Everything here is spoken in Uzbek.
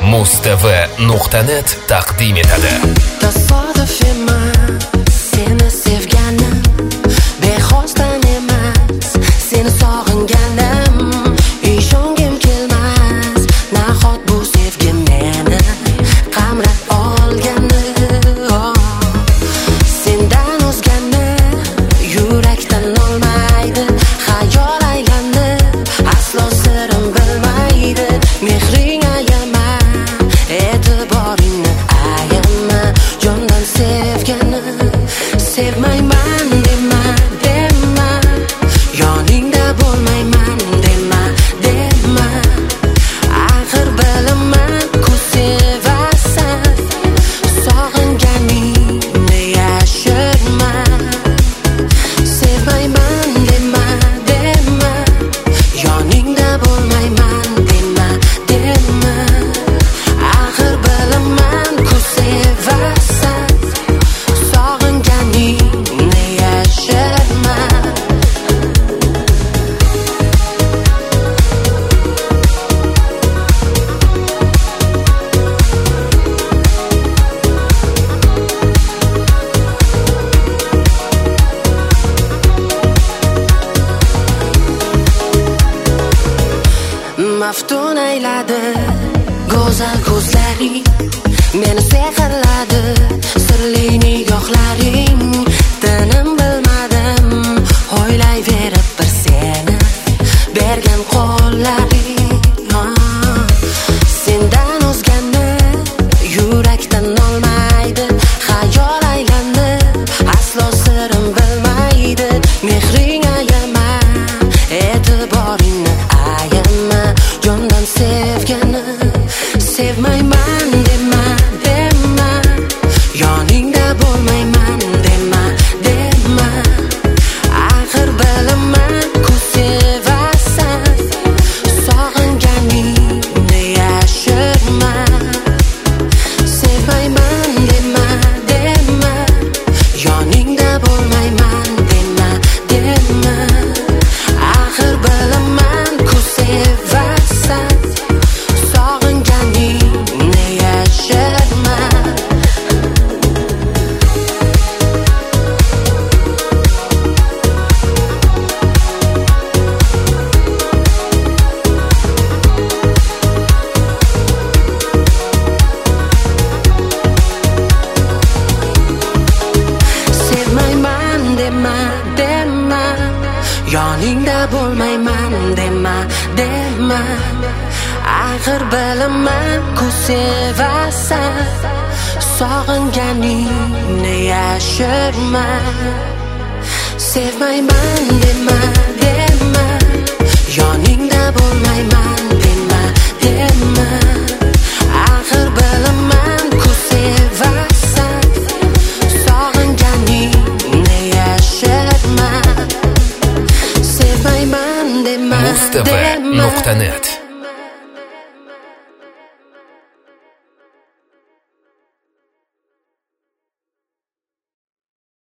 mustv.net taqdim etadi. Tasodif emas, seni sevganim, bexosdan emas, seni sog'inganim, ishongim kelmas, nahot bu sevgi meni qamrab olgani, sendan o'zgani yurakdan olmaydi, xayol aylanib, aslo sirim bilmaydi, mehring ayama, e'tiboringni ayama, jondan sevgani, sevmayman dema, dema, yoningda bo'lmayman dema, dema, axir bilaman ku sevasan, sog'inganingni yashirma, sevmayman dema, dema, yoningda bo'lmayman dema, dema, axir bilaman ku sevasan, sog'inganingni yashirma. Maftun ayladi go'zal ko'zlaring, meni sehrladi sirli nigohlaring, tinim bilmadim o'ylayverib bir seni bergan qo'llaring, sendan o'zgani yurakdan olmaydi, xayol aylanib, aslo sirim bilmaydi, mehring ayama, e'tiboringni ayama, jondan sevgani, sevmayman dema, dema, yoningda bo'lmayman dema, dema, axir bilaman ku sevasan, sog'inganingni yashirma, sevmayman dema, dema, yoningda bo'lmayman dema, dema, axir bilaman ku sevasan, sog'inganingni yashirma. Sevmayman dema, dema, yoningda bo'lmayman dema, dema, axir bilaman ku sevasan, sog'inganingni yashirma. Sevmayman dema, dema, yoningda bo'lmayman dema, dema, axir bilaman ku sevasan, sog'inganingni yashirma. Sevmayman dema, dema. mustv.net